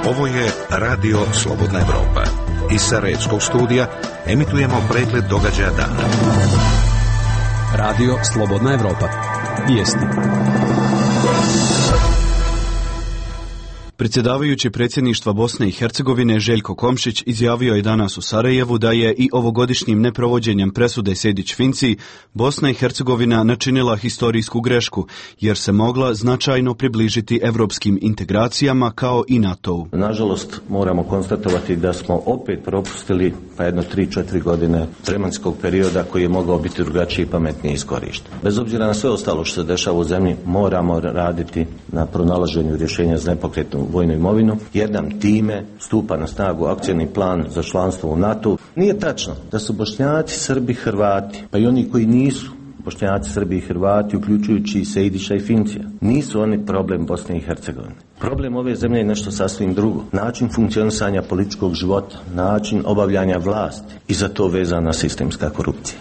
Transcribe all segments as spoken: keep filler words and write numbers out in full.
Ovo je Radio Slobodna Evropa. Iz Sarajevskog studija emitujemo pregled događaja dana. Radio Slobodna Evropa. Vijesti. Predsjedavajući predsjedništva Bosne i Hercegovine Željko Komšić izjavio je danas u Sarajevu da je i ovogodišnjim neprovođenjem presude Sejdić-Finci Bosna i Hercegovina načinila historijsku grešku, jer se mogla značajno približiti evropskim integracijama kao i NATO-u. Nažalost, moramo konstatovati da smo opet propustili pa jedno tri četiri godine vremenskog perioda koji je mogao biti drugačiji i pametnije iskorišten. Bez obzira na sve ostalo što se dešava u zemlji, moramo raditi na pronalaženju rješenja za nepokretnu vojnu imovinu. Jedan time stupa na snagu akcijni plan za članstvo u NATO. Nije tačno da su Bošnjaci, Srbi, Hrvati, pa i oni koji nisu Bošnjaci, Srbi i Hrvati, uključujući i Sejdića i Fincija, nisu oni problem Bosne i Hercegovine. Problem ove zemlje je nešto sasvim drugo. Način funkcionisanja političkog života, način obavljanja vlasti i za to vezana sistemska korupcija.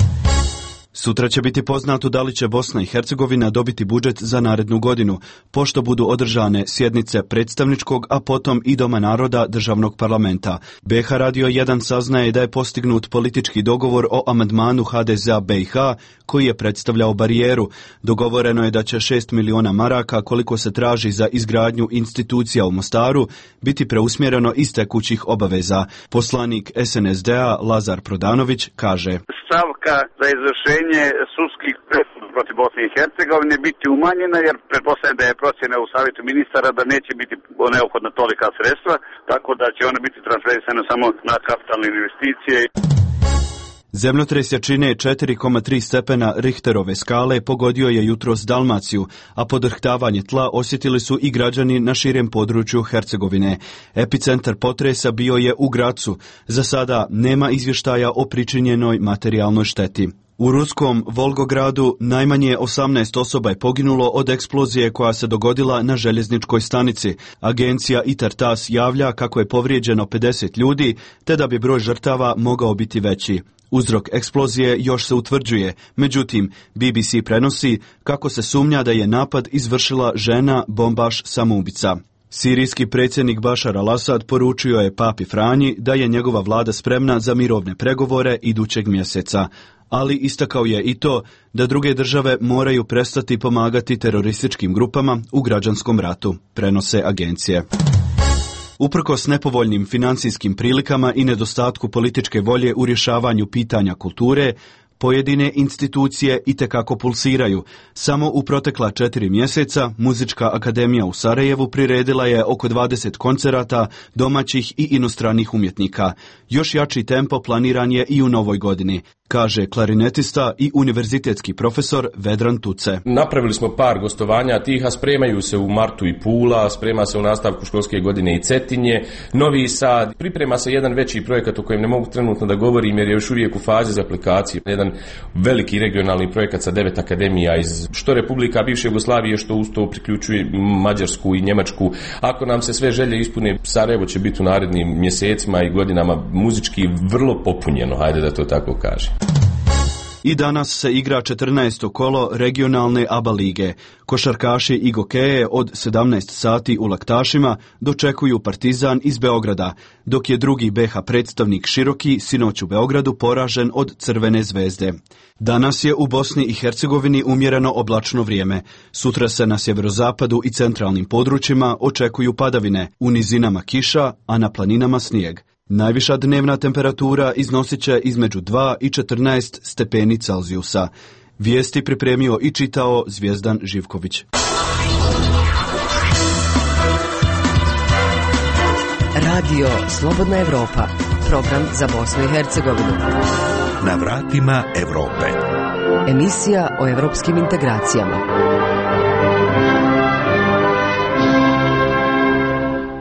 Sutra će biti poznato da li će Bosna i Hercegovina dobiti budžet za narednu godinu, pošto budu održane sjednice predstavničkog, a potom i Doma naroda državnog parlamenta. B H Radio jedan saznaje da je postignut politički dogovor o amandmanu H D Z-a B i H koji je predstavljao barijeru. Dogovoreno je da će šest miliona maraka, koliko se traži za izgradnju institucija u Mostaru, biti preusmjereno iz tekućih obaveza. Poslanik S N S D-a Lazar Prodanović kaže: stavka za izvršenje sudskih presuda protiv Bosne i Hercegovine biti umanjena, jer pretpostavljam da je procjena u savjetu ministara da neće biti neophodna tolika sredstva, tako da će ona biti transferisana samo na kapitalne investicije. Zemljotres jačine četiri zarez tri stepena Richterove skale pogodio je jutros Dalmaciju, a podrhtavanje tla osjetili su i građani na širem području Hercegovine. Epicentar potresa bio je u Gracu. Za sada nema izvještaja o pričinjenoj materijalnoj šteti. U ruskom Volgogradu najmanje osamnaest osoba je poginulo od eksplozije koja se dogodila na željezničkoj stanici. Agencija Itar-Tas javlja kako je povrijeđeno pedeset ljudi, te da bi broj žrtava mogao biti veći. Uzrok eksplozije još se utvrđuje, međutim B B C prenosi kako se sumnja da je napad izvršila žena bombaš samoubica. Sirijski predsjednik Bašar al-Asad poručio je Papi Franji da je njegova vlada spremna za mirovne pregovore idućeg mjeseca, ali istakao je i to da druge države moraju prestati pomagati terorističkim grupama u građanskom ratu, prenose agencije. Uprkos nepovoljnim financijskim prilikama i nedostatku političke volje u rješavanju pitanja kulture, pojedine institucije itekako pulsiraju. Samo u protekla četiri mjeseca Muzička akademija u Sarajevu priredila je oko dvadeset koncerata domaćih i inostranih umjetnika. Još jači tempo planiran je i u novoj godini, kaže klarinetista i univerzitetski profesor Vedran Tuce. Napravili smo par gostovanja tih, a spremaju se u martu i Pula, sprema se u nastavku školske godine i Cetinje, Novi Sad. Priprema se jedan veći projekat o kojem ne mogu trenutno da govorim jer je još uvijek u fazi za aplikacije. Jedan veliki regionalni projekat sa devet akademija iz što Republika bivše Jugoslavije, što uz to priključuje Mađarsku i Njemačku. Ako nam se sve želje ispune, Sarajevo će biti u narednim mjesecima i godinama muzički vrlo popunjeno, hajde da to tako kaže. I danas se igra četrnaesto kolo regionalne A B A lige. Košarkaši i gokeje od sedamnaest sati u Laktašima dočekuju Partizan iz Beograda, dok je drugi B H predstavnik Široki sinoć u Beogradu poražen od Crvene zvezde. Danas je u Bosni i Hercegovini umjereno oblačno vrijeme. Sutra se na sjeverozapadu i centralnim područjima očekuju padavine, u nizinama kiša, a na planinama snijeg. Najviša dnevna temperatura iznosit će između dva i četrnaest stepeni Celzijusa. Vijesti pripremio i čitao Zvijezdan Živković. Radio Slobodna Evropa, program za Bosnu i Hercegovinu. Na vratima Europe. Emisija o evropskim integracijama.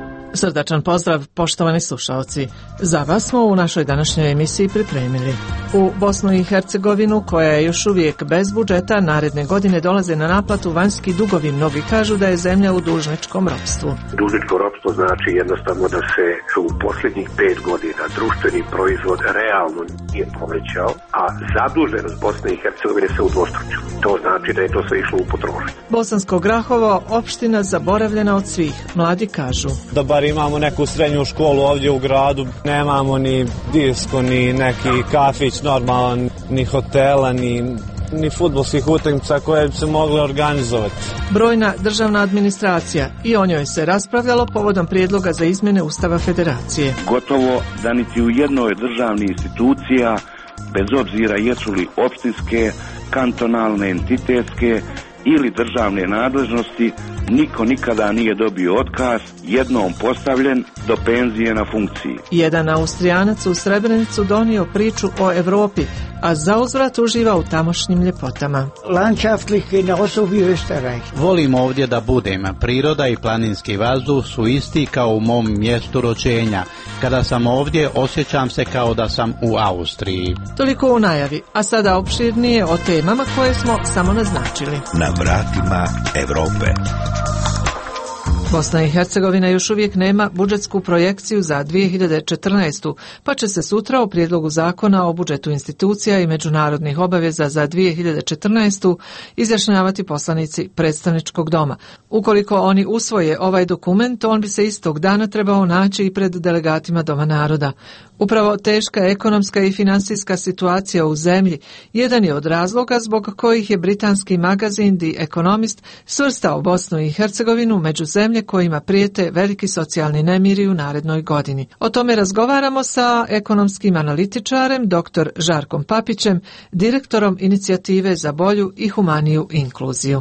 Srdačan pozdrav, poštovani slušalci. Za vas smo u našoj današnjoj emisiji pripremili U Bosnu i Hercegovinu, koja je još uvijek bez budžeta, naredne godine dolaze na naplatu vanjski dugovi. Mnogi kažu da je zemlja u dužničkom ropstvu. Dužničko ropstvo znači jednostavno da se u posljednjih pet godina društveni proizvod realno nije povećao, a zaduženost Bosne i Hercegovine se udvostručila. To znači da je to sve išlo u potrošnju. Bosansko Grahovo, opština zaboravljena od svih. Mladi kažu: da bar imamo neku srednju školu ovdje u gradu, nemamo ni disko, ni neki kafić normalan, ni hotela, ni, ni fudbalskih utakmica koje bi se mogle organizovati. Brojna državna administracija, i o njoj se raspravljalo povodom prijedloga za izmjene Ustava Federacije. Gotovo da niti u jednoj državni institucija, bez obzira jesu li opštinske, kantonalne, entitetske ili državne nadležnosti, niko nikada nije dobio otkaz, jednom postavljen do penzije na funkciji. Jedan Austrijanac u Srebrenicu donio priču o Europi, a zauzvrat uživa u tamošnjim ljepotama. Volim ovdje da budem. Priroda i planinski vazduh su isti kao u mom mjestu rođenja. Kada sam ovdje, osjećam se kao da sam u Austriji. Toliko u najavi, a sada opširnije o temama koje smo samo naznačili. Na vratima Europe. Bosna i Hercegovina još uvijek nema budžetsku projekciju za dvije hiljade četrnaestu. pa će se sutra o prijedlogu zakona o budžetu institucija i međunarodnih obaveza za dvije hiljade četrnaestu. izjašnjavati poslanici predstavničkog doma. Ukoliko oni usvoje ovaj dokument, on bi se istog dana trebao naći i pred delegatima Doma naroda. Upravo teška ekonomska i financijska situacija u zemlji jedan je od razloga zbog kojih je britanski magazin The Economist svrstao Bosnu i Hercegovinu među zemlje kojima prijete veliki socijalni nemiri u narednoj godini. O tome razgovaramo sa ekonomskim analitičarem dr. Žarkom Papićem, direktorom inicijative za bolju i humaniju inkluziju.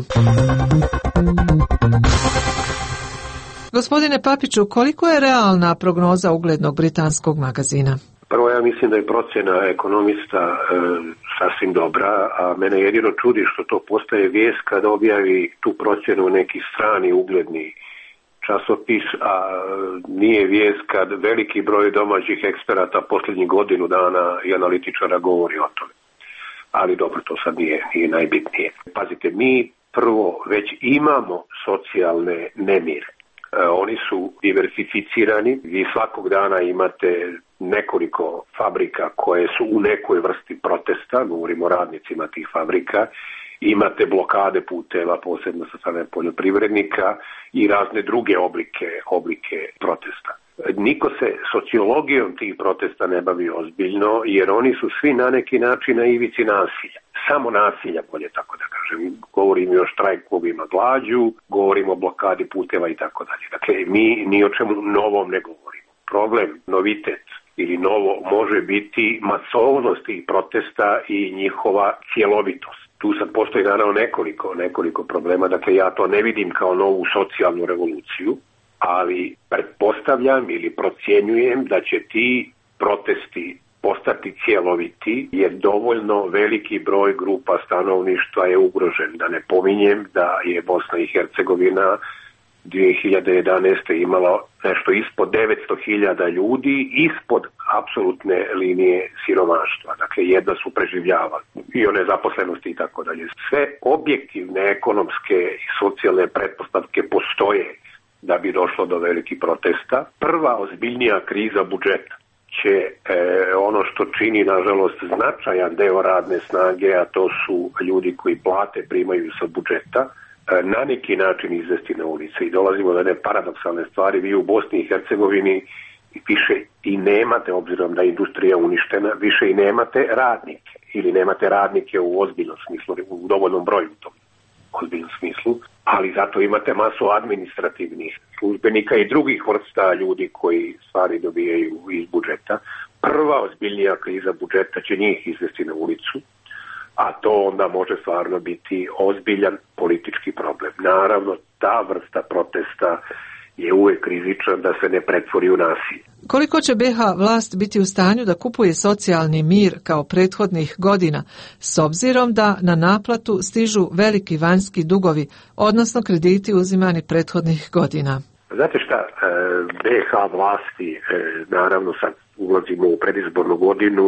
Gospodine Papiću, koliko je realna prognoza uglednog britanskog magazina? Prvo, ja mislim da je procjena ekonomista e, sasvim dobra, a mene jedino čudi što to postaje vijest kad objavi tu procjenu neki strani ugledni časopis, a nije vijest kad veliki broj domaćih eksperata posljednjih godinu dana i analitičara govori o tome. Ali dobro, to sad nije, nije najbitnije. Pazite, mi prvo već imamo socijalne nemire. Oni su diversificirani, vi svakog dana imate nekoliko fabrika koje su u nekoj vrsti protesta, govorimo o radnicima tih fabrika, imate blokade puteva, posebno sa strane poljoprivrednika i razne druge oblike, oblike protesta. Niko se sociologijom tih protesta ne bavi ozbiljno, jer oni su svi na neki način na ivici nasilja. Samo nasilja, bolje tako da kažem. Govorim i o štrajkovima glađu, govorimo o blokadi puteva i tako dalje. Dakle, mi ni o čemu novom ne govorimo. Problem, novitet ili novo može biti masovnost tih protesta i njihova cjelovitost. Tu sad postoji naravno nekoliko, nekoliko problema. Dakle, ja to ne vidim kao novu socijalnu revoluciju, ali pretpostavljam ili procjenjujem da će ti protesti postati cjeloviti, jer dovoljno veliki broj grupa stanovništva je ugrožen. Da ne pominjem da je Bosna i Hercegovina dvije hiljade jedanaeste imala nešto ispod devetsto hiljada ljudi ispod apsolutne linije siromaštva. Dakle, jedna su preživljavali i o nezaposlenosti i tako dalje. Sve objektivne ekonomske i socijalne pretpostavke postoje da bi došlo do velikih protesta. Prva ozbiljnija kriza budžeta će e, ono što čini, nažalost, značajan deo radne snage, a to su ljudi koji plate primaju sa budžeta, na neki način izvesti na ulice. I dolazimo do jedne paradoksalne stvari. Vi u Bosni i Hercegovini više i nemate, obzirom da je industrija uništena, više i nemate radnike. Ili nemate radnike u ozbiljnom smislu, u dovoljnom broju u tom ozbiljnom smislu, ali zato imate masu administrativnih službenika i drugih vrsta ljudi koji stvari dobijaju iz budžeta. Prva ozbiljnija kriza budžeta će njih izvesti na ulicu, a to onda može stvarno biti ozbiljan politički problem. Naravno, ta vrsta protesta je uvijek rizična da se ne pretvori u nasilje. Koliko će be ha vlast biti u stanju da kupuje socijalni mir kao prethodnih godina, s obzirom da na naplatu stižu veliki vanjski dugovi, odnosno krediti uzimani prethodnih godina? Znate šta, be ha vlasti, naravno sad ulazimo u predizbornu godinu,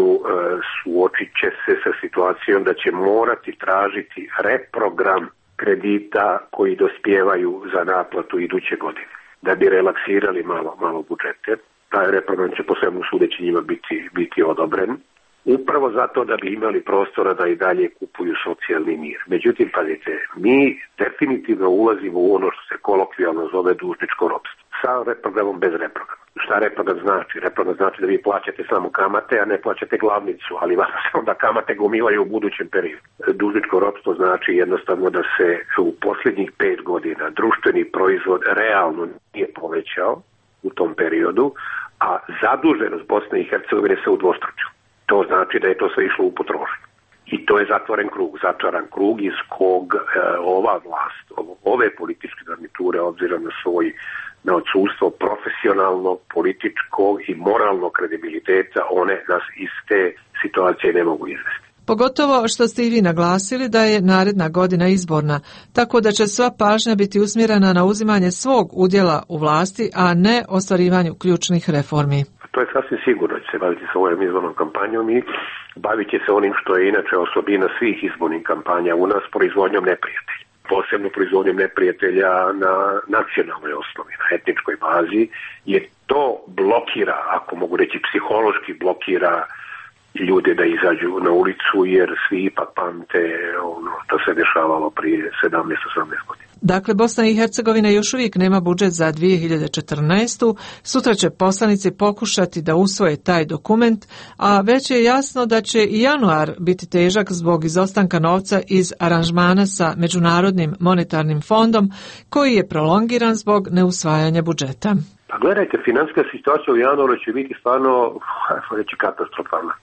suočit će se sa situacijom da će morati tražiti reprogram kredita koji dospijevaju za naplatu iduće godine, da bi relaksirali malo, malo budžete. Taj reprogram će po svemu sudeći njima biti, biti odobren, upravo zato da bi imali prostora da i dalje kupuju socijalni mir. Međutim, pazite, mi definitivno ulazimo u ono što se kolokvijalno zove dužničko ropstvo. Sa reprogramom, bez reprograma. Šta reprogram znači? Reprogram znači da vi plaćate samo kamate, a ne plaćate glavnicu, ali vas se onda kamate gomilaju u budućem periodu. Dužničko ropstvo znači jednostavno da se u posljednjih pet godina društveni proizvod realno nije povećao u tom periodu, a zaduženost Bosne i Hercegovine se udvostručila. To znači da je to sve išlo u potrošnju. I to je zatvoren krug, začaran krug iz kog e, ova vlast, ove političke garniture, obzirom na svoj na odsustvo profesionalnog, političkog i moralnog kredibiliteta, one nas iz te situacije ne mogu izvesti. Pogotovo što ste i vi naglasili da je naredna godina izborna, tako da će sva pažnja biti usmjerena na uzimanje svog udjela u vlasti, a ne ostvarivanju ključnih reformi. To je sasvim sigurno, će se baviti sa ovom izbornom kampanjom i bavit će se onim što je inače osobina svih izbornih kampanja u nas, proizvodnjom neprijatelja. Posebno proizvodnjom neprijatelja na nacionalnoj osnovi, na etničkoj bazi, jer to blokira, ako mogu reći psihološki blokira ljude da izađu na ulicu, jer svi ipak pamte ono što se dešavalo prije sedamnaest osamnaest godina. Dakle, Bosna i Hercegovina još uvijek nema budžet za dvije hiljade četrnaestu. Sutra će poslanici pokušati da usvoje taj dokument, a već je jasno da će i januar biti težak zbog izostanka novca iz aranžmana sa Međunarodnim monetarnim fondom, koji je prolongiran zbog neusvajanja budžeta. Pa gledajte, financijska situacija u januaru će biti stvarno, reći, katastrofalna.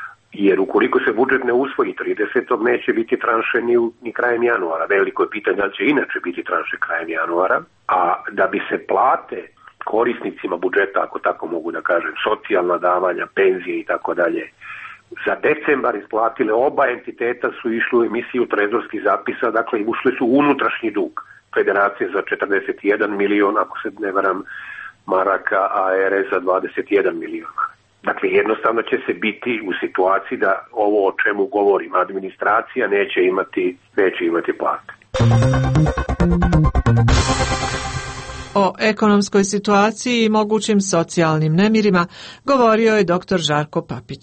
Jer ukoliko se budžet ne usvoji tridesetog neće biti tranše ni, ni krajem januara. Veliko je pitanje da će inače biti tranše krajem januara, a da bi se plate korisnicima budžeta, ako tako mogu da kažem, socijalna davanja, penzije i tako dalje, za decembar isplatile, oba entiteta su išli u emisiju trezorskih zapisa, dakle ušli su unutrašnji dug Federacije za četrdeset jedan milion, ako se ne varam, maraka, a R S za dvadeset jedan milion. Dakle, jednostavno će se biti u situaciji da ovo o čemu govorim, administracija neće imati, neće imati plate. O ekonomskoj situaciji i mogućim socijalnim nemirima govorio je doktor Žarko Papić.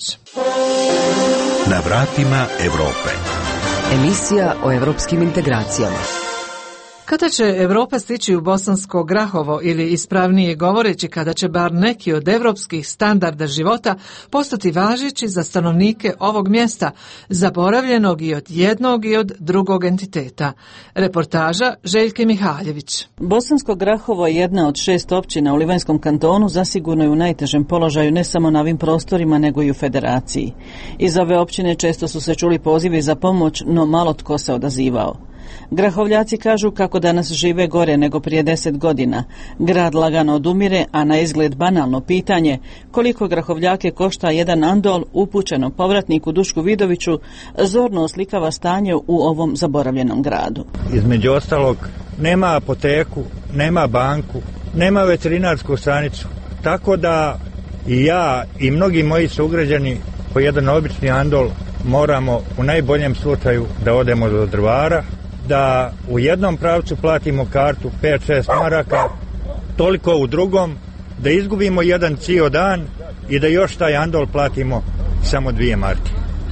Na vratima Europe. Emisija o europskim integracijama. Kada će Europa stići u Bosansko Grahovo ili ispravnije govoreći kada će bar neki od europskih standarda života postati važeći za stanovnike ovog mjesta, zaboravljenog i od jednog i od drugog entiteta. Reportaža Željke Mihaljević. Bosansko Grahovo je jedna od šest općina u Livanjskom kantonu, zasigurno je u najtežem položaju ne samo na ovim prostorima nego i u federaciji. Iz ove općine često su se čuli pozivi za pomoć, no malo tko se odazivao. Grahovljaci kažu kako danas žive gore nego prije deset godina. Grad lagano odumire, a na izgled banalno pitanje koliko Grahovljake košta jedan andol upućenom povratniku Dušku Vidoviću zorno oslikava stanje u ovom zaboravljenom gradu. Između ostalog, nema apoteku, nema banku, nema veterinarsku stanicu, tako da i ja i mnogi moji sugrađani po jedan obični andol moramo u najboljem slučaju da odemo do Drvara, da u jednom pravcu platimo kartu pet šest maraka, toliko u drugom, da izgubimo jedan cijel dan i da još taj andol platimo samo dvije marke.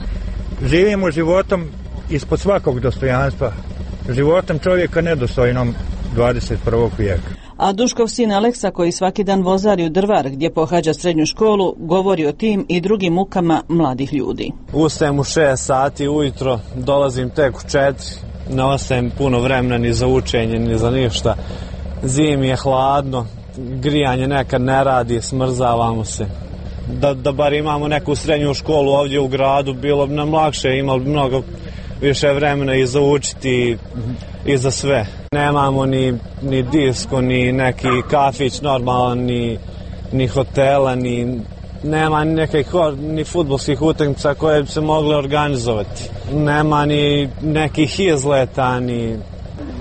Živimo životom ispod svakog dostojanstva, životom čovjeka nedostojnom dvadeset prvog vijeka. A Duškov sin Aleksa, koji svaki dan vozari u Drvar gdje pohađa srednju školu, govori o tim i drugim mukama mladih ljudi. Ustajem u šest sati ujutro, dolazim tek u četiri, ne ostajem puno vremena ni za učenje, ni za ništa. Zimi je hladno, grijanje nekad ne radi, smrzavamo se. Da, da bar imamo neku srednju školu ovdje u gradu, bilo bi nam lakše, imali mnogo više vremena i za učiti i za sve. Nemamo ni, ni disko, ni neki kafić normalan, ni, ni hotela, ni nema ni nekih ni fudbalskih utakmica koje bi se mogle organizovati. Nema ni nekih izleta, ni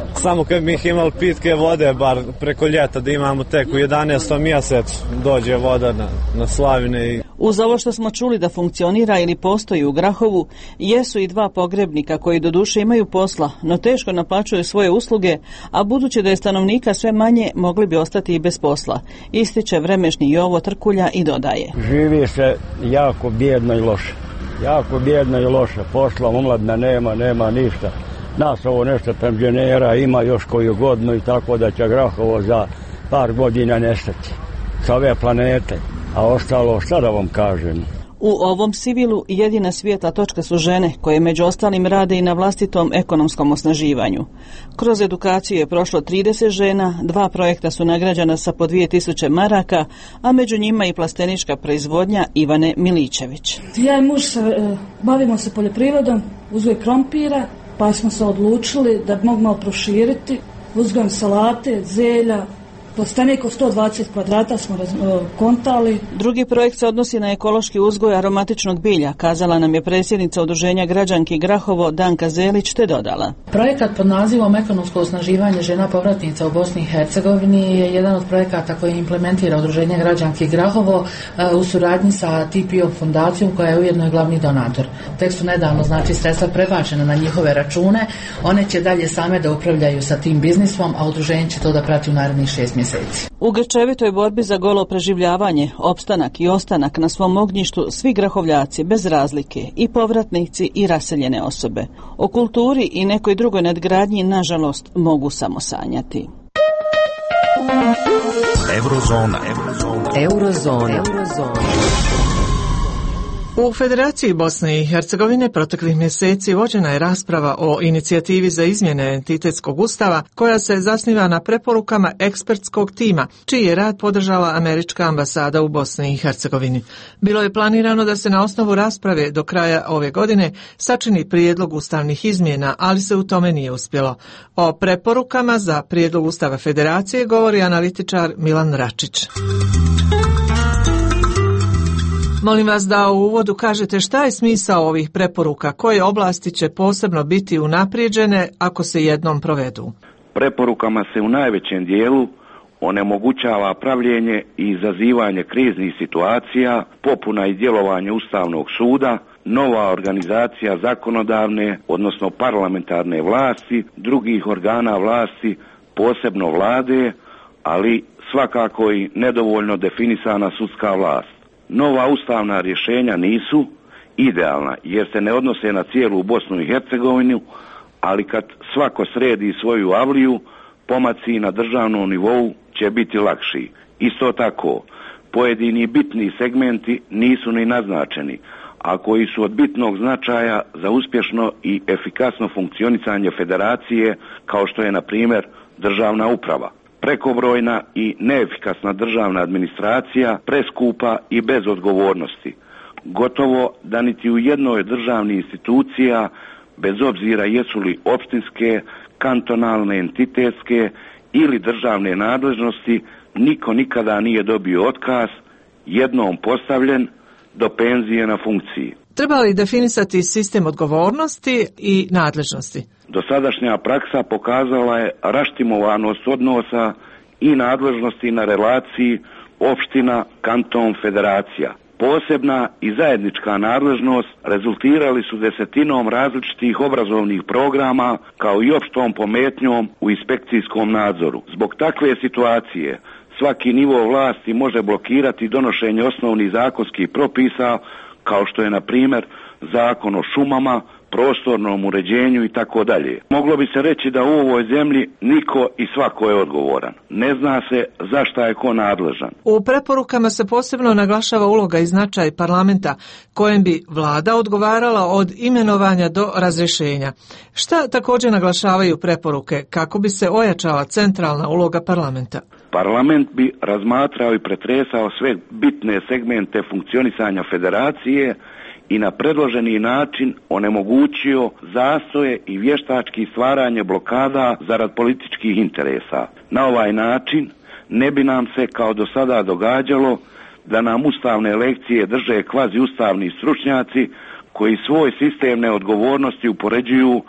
Samo kad mi ih imali pitke vode, bar preko ljeta, da imamo tek u jedanaestom mjesecu dođe voda na, na slavine. I... Uz ovo što smo čuli da funkcionira ili postoji u Grahovu, jesu i dva pogrebnika koji doduše imaju posla, no teško naplaćuju svoje usluge, a budući da je stanovnika sve manje, mogli bi ostati i bez posla. Ističe vremešni Jovo Trkulja i dodaje. Živi se jako bijedno i loše. Jako bijedno i loše. Posla omladna nema, nema ništa. Nas ovo nešto penzionera ima još koju godinu i tako da će Grahovo za par godina nestati sa ove planete, a ostalo šta da vam kažem. U ovom Sivilu jedina svijetla točka su žene koje među ostalim rade i na vlastitom ekonomskom osnaživanju. Kroz edukaciju je prošlo trideset žena, dva projekta su nagrađena sa po dvije tisuće maraka, a među njima i plastenička proizvodnja Ivane Miličević. Ja i muž se, bavimo se poljoprivredom, uzgoj krompira, pa smo se odlučili da bi mogli malo proširiti, uzgojem salate, zelja, plastenik od sto dvadeset kvadrata smo raz, kontali. Drugi projekt se odnosi na ekološki uzgoj aromatičnog bilja, kazala nam je predsjednica Udruženja građanki Grahovo Danka Zelić, te dodala. Projekat pod nazivom Ekonomsko osnaživanje žena povratnica u Bosni i Hercegovini je jedan od projekata koji implementira Udruženje građanki Grahovo u suradnji sa T P O fondacijom koja je ujedno i glavni donator. Tek su nedavno znači sredstva prebačena na njihove račune, one će dalje same da upravljaju sa tim biznisom, a udruženje će to da prati u narednih šest mjeseci. U grčevitoj borbi za golo preživljavanje, opstanak i ostanak na svom ognjištu svi grahovljaci bez razlike, i povratnici i raseljene osobe. O kulturi i nekoj drugoj nadgradnji, nažalost, mogu samo sanjati. Eurozona. Eurozona. Eurozona. Eurozona. U Federaciji Bosne i Hercegovine proteklih mjeseci vođena je rasprava o inicijativi za izmjene entitetskog ustava koja se zasniva na preporukama ekspertskog tima, čiji je rad podržala američka ambasada u Bosni i Hercegovini. Bilo je planirano da se na osnovu rasprave do kraja ove godine sačini prijedlog ustavnih izmjena, ali se u tome nije uspjelo. O preporukama za prijedlog ustava Federacije govori analitičar Milan Račić. Molim vas da u uvodu kažete šta je smisao ovih preporuka, koje oblasti će posebno biti unaprijeđene ako se jednom provedu. Preporukama se u najvećem dijelu onemogućava pravljenje i izazivanje kriznih situacija, popuna i djelovanje Ustavnog suda, nova organizacija zakonodavne, odnosno parlamentarne vlasti, drugih organa vlasti, posebno vlade, ali svakako i nedovoljno definisana sudska vlast. Nova ustavna rješenja nisu idealna jer se ne odnose na cijelu Bosnu i Hercegovinu, ali kad svako sredi svoju avliju, pomaci na državnom nivou će biti lakši. Isto tako, pojedini bitni segmenti nisu ni naznačeni, a koji su od bitnog značaja za uspješno i efikasno funkcionisanje federacije, kao što je na primjer državna uprava. Prekobrojna i neefikasna državna administracija, preskupa i bez odgovornosti. Gotovo da niti u jednoj državni institucija, bez obzira jesu li opštinske, kantonalne, entitetske ili državne nadležnosti, niko nikada nije dobio otkaz, jednom postavljen do penzije na funkciji. Treba li definisati sistem odgovornosti i nadležnosti? Dosadašnja praksa pokazala je raštimovanost odnosa i nadležnosti na relaciji opština, kanton, federacija. Posebna i zajednička nadležnost rezultirali su desetinom različitih obrazovnih programa kao i opštom pometnjom u inspekcijskom nadzoru. Zbog takve situacije svaki nivo vlasti može blokirati donošenje osnovnih zakonskih propisa kao što je na primjer Zakon o šumama, prostornom uređenju i tako dalje. Moglo bi se reći da u ovoj zemlji niko i svako je odgovoran. Ne zna se zašta je ko nadležan. U preporukama se posebno naglašava uloga i značaj parlamenta kojem bi vlada odgovarala od imenovanja do razrješenja. Šta također naglašavaju preporuke kako bi se ojačala centralna uloga parlamenta? Parlament bi razmatrao i pretresao sve bitne segmente funkcionisanja federacije i na predloženi način onemogućio zastoje i vještački stvaranje blokada zarad političkih interesa. Na ovaj način ne bi nam se kao do sada događalo da nam ustavne lekcije drže kvazi ustavni stručnjaci koji svoj sistem neodgovornosti upoređuju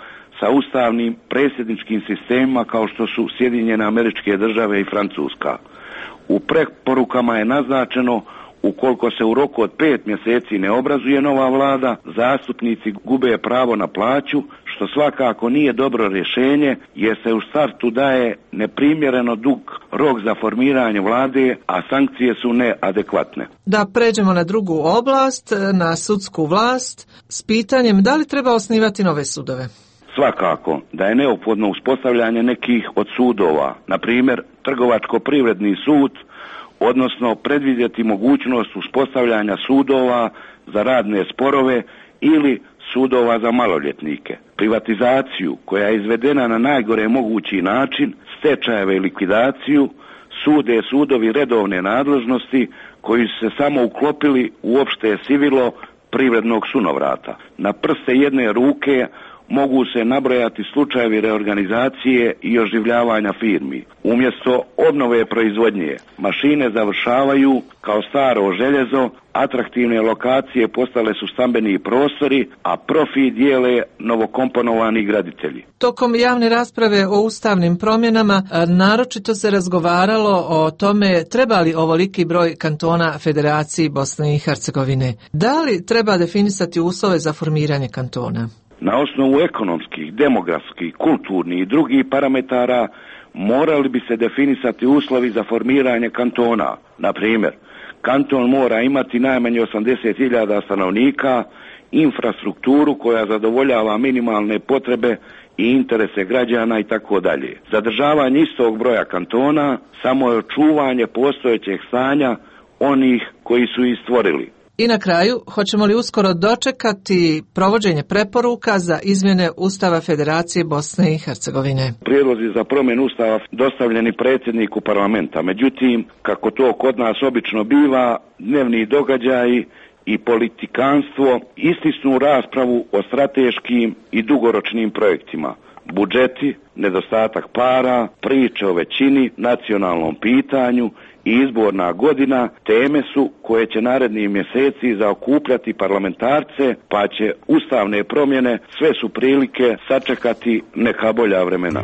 sa ustavnim predsjedničkim sistemima kao što su Sjedinjene Američke Države i Francuska. U preporukama je naznačeno ukoliko se u roku od pet mjeseci ne obrazuje nova vlada, zastupnici gube pravo na plaću, što svakako nije dobro rješenje jer se u startu daje neprimjereno dug rok za formiranje vlade, a sankcije su neadekvatne. Da pređemo na drugu oblast, na sudsku vlast, s pitanjem da li treba osnivati nove sudove? Svakako da je neophodno uspostavljanje nekih od sudova, na primjer Trgovačko-privredni sud, odnosno predvidjeti mogućnost uspostavljanja sudova za radne sporove ili sudova za maloljetnike. Privatizaciju koja je izvedena na najgore mogući način, stečajeve i likvidaciju, sude sudovi redovne nadležnosti koji su se samo uklopili u opšte sivilo privrednog sunovrata. Na prste jedne ruke mogu se nabrojati slučajevi reorganizacije i oživljavanja firmi. Umjesto obnove proizvodnje, mašine završavaju kao staro željezo, atraktivne lokacije postale su stambeni prostori, a profit dijele novokomponovani graditelji. Tokom javne rasprave o ustavnim promjenama naročito se razgovaralo o tome treba li ovoliki broj kantona Federaciji Bosne i Hercegovine. Da li treba definisati uslove za formiranje kantona? Na osnovu ekonomskih, demografskih, kulturnih i drugih parametara morali bi se definisati uslovi za formiranje kantona. Na primjer, kanton mora imati najmanje osamdeset hiljada stanovnika, infrastrukturu koja zadovoljava minimalne potrebe i interese građana i tako dalje. Zadržavanje istog broja kantona samo je očuvanje postojećeg stanja onih koji su ih stvorili. I na kraju, hoćemo li uskoro dočekati provođenje preporuka za izmjene Ustava Federacije Bosne i Hercegovine? Prijedlozi za promjenu Ustava dostavljeni predsjedniku parlamenta. Međutim, kako to kod nas obično biva, dnevni događaji i politikanstvo istisnu raspravu o strateškim i dugoročnim projektima. Budžeti, nedostatak para, priče o većini, nacionalnom pitanju i izborna godina teme su koje će narednih mjeseci zaokupljati parlamentarce, pa će ustavne promjene sve su prilike sačekati neka bolja vremena.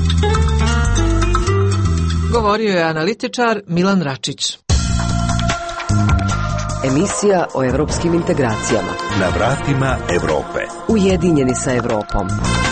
Govorio je analitičar Milan Račić. Emisija o evropskim integracijama. Na vratima Europe. Ujedinjeni sa Europom.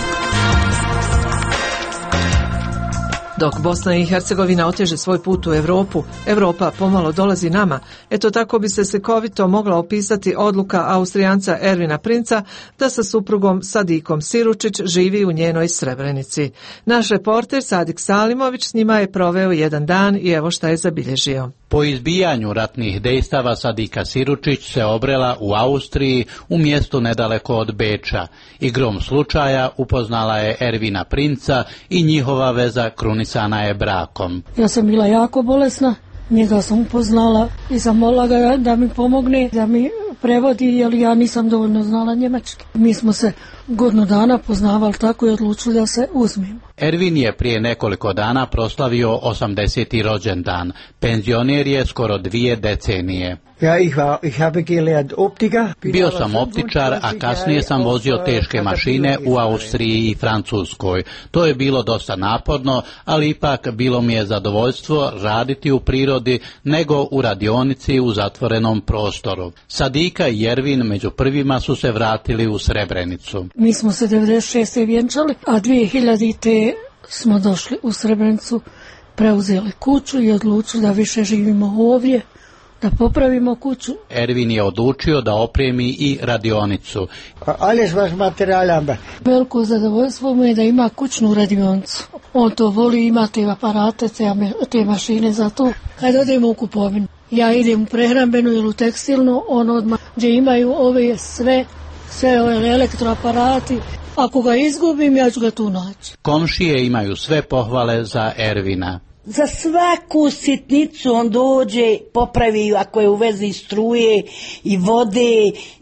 Dok Bosna i Hercegovina oteže svoj put u Europu, Europa pomalo dolazi nama. Eto tako bi se slikovito mogla opisati odluka Austrijanca Ervina Princa da sa suprugom Sadikom Siručić živi u njenoj Srebrenici. Naš reporter Sadik Salimović s njima je proveo jedan dan i evo šta je zabilježio. Po izbijanju ratnih dejstava Sadika Siručić se obrela u Austriji u mjestu nedaleko od Beča. Igrom slučaja upoznala je Ervina Princa i njihova veza krunisana je brakom. Ja sam bila jako bolesna, njega sam upoznala i zamolila ga da mi pomogne, da mi prevodi jer ja nisam dovoljno znala njemački. Mi smo se godinu dana poznavali tako i odlučili da se uzmemo. Ervin je prije nekoliko dana proslavio osamdeseti rođendan. Penzioner je skoro dvije decenije. Ja, ich war, ich habe gelernt Optiker. Bio sam optičar, a kasnije sam vozio teške mašine u Austriji i Francuskoj. To je bilo dosta naporno, ali ipak bilo mi je zadovoljstvo raditi u prirodi nego u radionici u zatvorenom prostoru. Sadika i Ervin među prvima su se vratili u Srebrenicu. Mi smo se devedeset šeste vjenčali, a dvije hiljadite smo došli u Srebrenicu, preuzeli kuću i odlučili da više živimo ovdje, da popravimo kuću. Ervin je odlučio da opremi i radionicu. Alles was materijalamba. Veliko zadovoljstvo mu je da ima kućnu radionicu. On to voli, ima te aparate, te, te mašine za to. Kad odemo u kupovinu, ja idem u prehrambenu ili u tekstilnu, on odmah gdje imaju ove sve, sve ove elektroaparati. Ako ga izgubim, ja ću ga tu naći. Komšije imaju sve pohvale za Ervina. Za svaku sitnicu on dođe, popravi ako je u vezi struje i vode,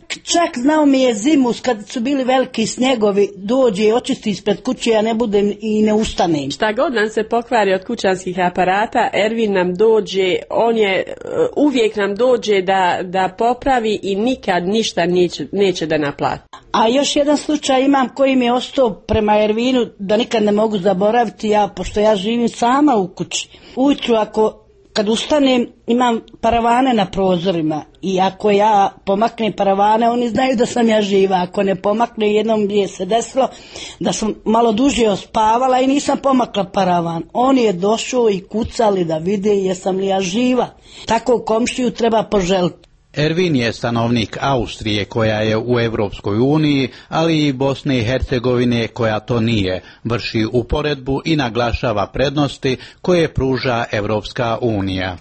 Čak znao mi je zimus kad su bili veliki snjegovi, dođe i očisti ispred kuće, ja ne budem i ne ustanem. Šta god nam se pokvari od kućanskih aparata, Ervin nam dođe, on je uvijek nam dođe da, da popravi i nikad ništa neće, neće da naplati. A još jedan slučaj imam koji mi je ostao prema Ervinu da nikad ne mogu zaboraviti, ja, pošto ja živim sama u kući. Ujutru ako kad ustanem imam paravane na prozorima i ako ja pomaknem paravane oni znaju da sam ja živa, ako ne pomaknem, jednom je se desilo da sam malo duže ospavala i nisam pomakla paravan. On je došao i kucali da vide jesam li ja živa. Tako komšiju treba poželiti. Ervin je stanovnik Austrije koja je u Europskoj uniji, ali i Bosne i Hercegovine koja to nije, vrši uporedbu i naglašava prednosti koje pruža Europska unija.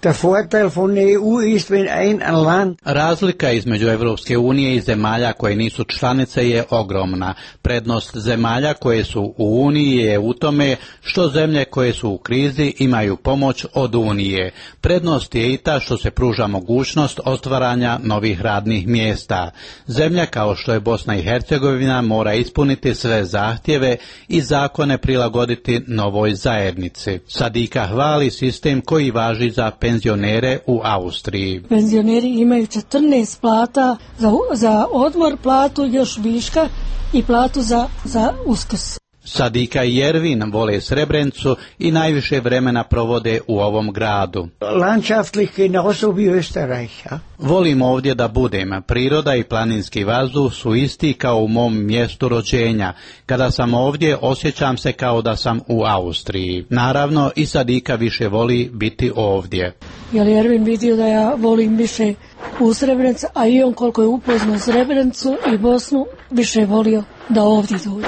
Razlika između Europske unije i zemalja koje nisu članice je ogromna. Prednost zemalja koje su u uniji je u tome što zemlje koje su u krizi imaju pomoć od unije. Prednost je i ta što se pruža mogućnost ostvaranja novih radnih mjesta. Zemlja kao što je Bosna i Hercegovina mora ispuniti sve zahtjeve i zakone prilagoditi novoj zajednici. Sadika hvali sistem koji važi za penzionere u Austriji. Penzioneri imaju četrnaest plata za, za odmor, platu još viška i platu za, za Uskrs. Sadika i Ervin vole Srebrencu i najviše vremena provode u ovom gradu. Landschaftlich genauso wie Österreich, ja? Volim ovdje da budem. Priroda i planinski vazduh su isti kao u mom mjestu rođenja. Kada sam ovdje osjećam se kao da sam u Austriji. Naravno i Sadika više voli biti ovdje. Jer Ervin vidio da ja volim više u Srebrencu, a i on koliko je upoznao Srebrencu i Bosnu više volio da ovdje dođe.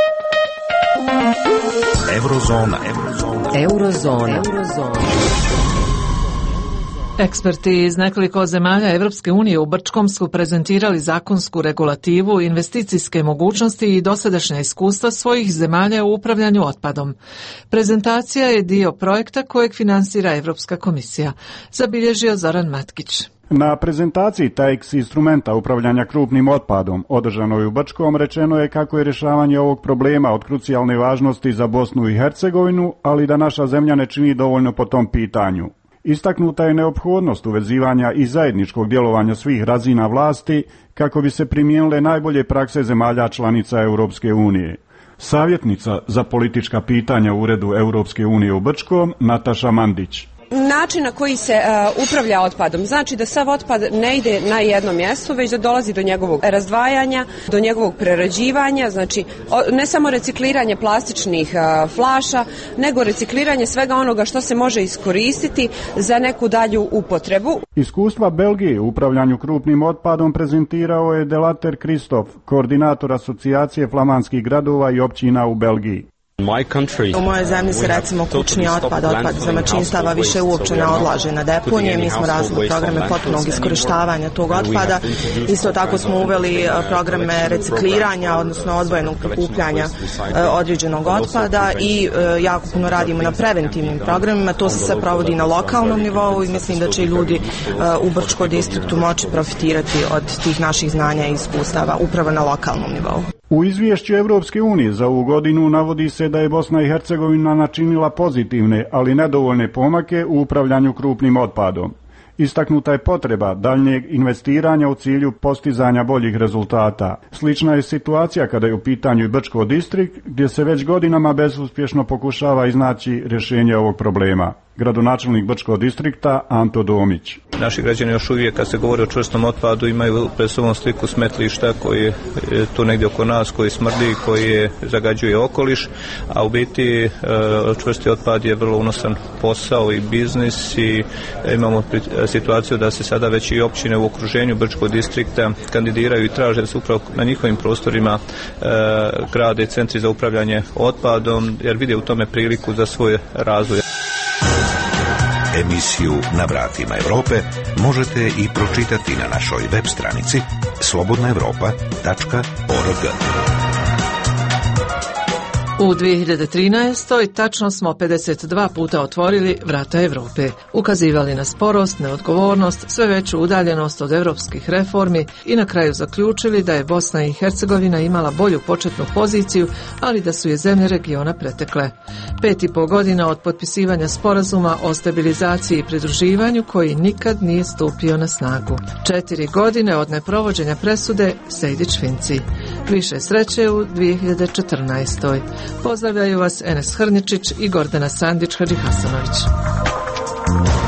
Eurozona. Eurozona. Eurozona. Eurozona. Eksperti iz nekoliko zemalja Evropske unije u Brčkom su prezentirali zakonsku regulativu, investicijske mogućnosti i dosadašnja iskustva svojih zemalja u upravljanju otpadom. Prezentacija je dio projekta kojeg finansira Evropska komisija, zabilježio Zoran Matkić. Na prezentaciji T A X instrumenta upravljanja krupnim otpadom održanoj u Brčkom rečeno je kako je rješavanje ovog problema od krucijalne važnosti za Bosnu i Hercegovinu, ali da naša zemlja ne čini dovoljno po tom pitanju. Istaknuta je neophodnost uvezivanja i zajedničkog djelovanja svih razina vlasti kako bi se primijenile najbolje prakse zemalja članica Europske unije. Savjetnica za politička pitanja u Uredu Europske unije u Brčkom, Nataša Mandić. Način na koji se uh, upravlja otpadom, znači da sav otpad ne ide na jedno mjesto, već da dolazi do njegovog razdvajanja, do njegovog prerađivanja, znači o, ne samo recikliranje plastičnih uh, flaša, nego recikliranje svega onoga što se može iskoristiti za neku dalju upotrebu. Iskustva Belgije u upravljanju krupnim otpadom prezentirao je Delater Kristof, koordinator asocijacije flamanskih gradova i općina u Belgiji. U mojoj zemlji se recimo kućni otpad, otpad za domaćinstava više uopće ne odlaže na deponije. Mi smo razvili programe potpunog iskorištavanja tog otpada. Isto tako smo uveli programe recikliranja, odnosno odvojenog prikupljanja određenog otpada i jako puno radimo na preventivnim programima. To se sve provodi na lokalnom nivou i mislim da će ljudi u Brčkom distriktu moći profitirati od tih naših znanja i iskustava upravo na lokalnom nivou. U izvješću Europske unije za ovu godinu navodi se da je Bosna i Hercegovina načinila pozitivne, ali nedovoljne pomake u upravljanju krupnim otpadom. Istaknuta je potreba daljnjeg investiranja u cilju postizanja boljih rezultata. Slična je situacija kada je u pitanju i Brčko distrikt, gdje se već godinama bezuspješno pokušava iznaći rješenje ovog problema. Gradonačelnik Brčkog distrikta Anto Domić. Naši građani još uvijek kad se govori o čvrstom otpadu imaju pred sobom sliku smetlišta koji je tu negdje oko nas, koji smrdi, koji zagađuje okoliš, a u biti čvrsti otpad je vrlo unosan posao i biznis i imamo situaciju da se sada već i općine u okruženju Brčkog distrikta kandidiraju i traže da se upravo na njihovim prostorima grade centri za upravljanje otpadom jer vide u tome priliku za svoj razvoj. Emisiju Na vratima Europe možete i pročitati na našoj web stranici slobodna europa tačka org. U dvije hiljade trinaestoj tačno smo pedeset dva puta otvorili vrata Europe, ukazivali na sporost, neodgovornost, sve veću udaljenost od europskih reformi i na kraju zaključili da je Bosna i Hercegovina imala bolju početnu poziciju, ali da su je zemlje regiona pretekle. Pet i pol godina od potpisivanja sporazuma o stabilizaciji i pridruživanju koji nikad nije stupio na snagu. Četiri godine od neprovođenja presude Sejdić-Finci. Više sreće u dvije hiljade četrnaestoj. Pozdravljaju vas Enes Hrničić i Gordana Sandić-Hadžihasanović.